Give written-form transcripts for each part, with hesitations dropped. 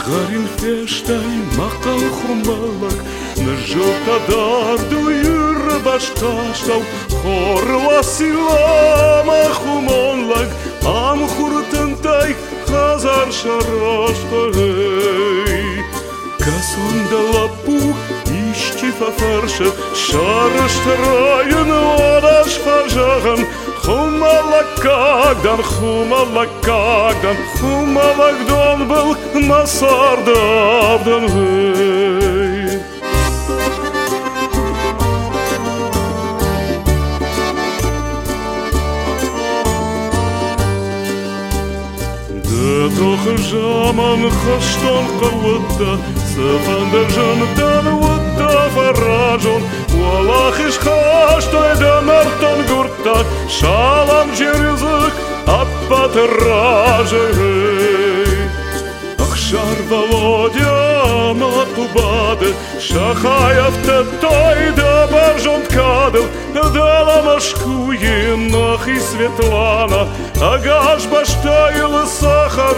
Гарин фештай мақал хумалак Нажотадар дуйыр башташтау Хорва силама хумонлак Ам хуртынтай хазар шараштай Касунда лапу ищи фафарша Шарыштырайын ораш фажаган Хумалакагдан, хумалакдан был насардавдан вей. Дэтох жаман хаштон кавудда, сафандер жантан вудда фараджон, Валахиш хаштой дамартон гуртак, шалам черезык аппатражей. Ахшар Володя матубады, Шахаев тетой да баржон кадыл, Дала машкуин ах и Светлана, Агаш баштайл сахар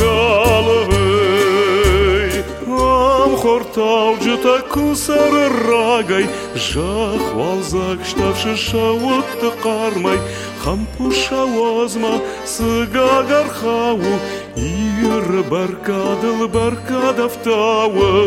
такаловый. Ам хортау джетаку саррагай, Жах валзак штавши шаут кармай, Хампуша возма сыгагархау, Ир баркадыл баркадавтауы.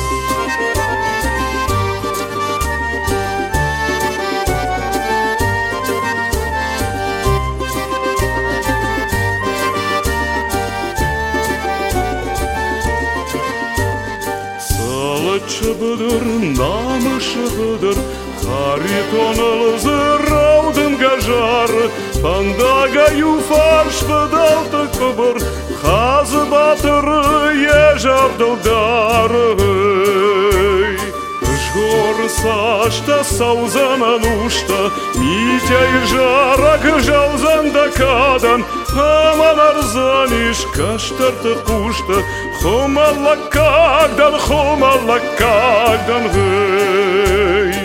Салачыбыдыр, намышыбыдыр, Харитоныл зыраудын гажары, Пандагаю фарш быдалты кыбыр, Хазы батыры ежардылдары. Жор сашта саузана нушта, Митя и жарак жалзанда кадан, Аман арзаниш каштарты кушта, Хумалакагдан гэй.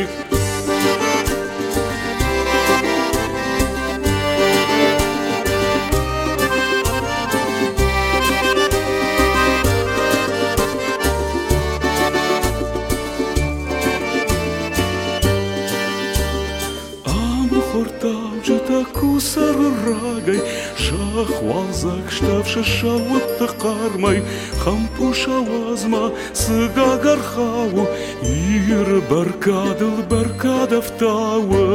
Хортау джетаку саррагай, Шах валзак штавши шауытты кармай, Хампуша вазма сыгагархау, Ир баркадыл баркадавтауы.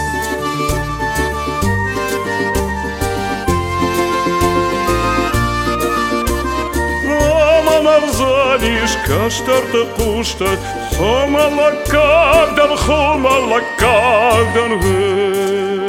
Аман арзаниш каштарты кушта, Хумалакагдан гэй.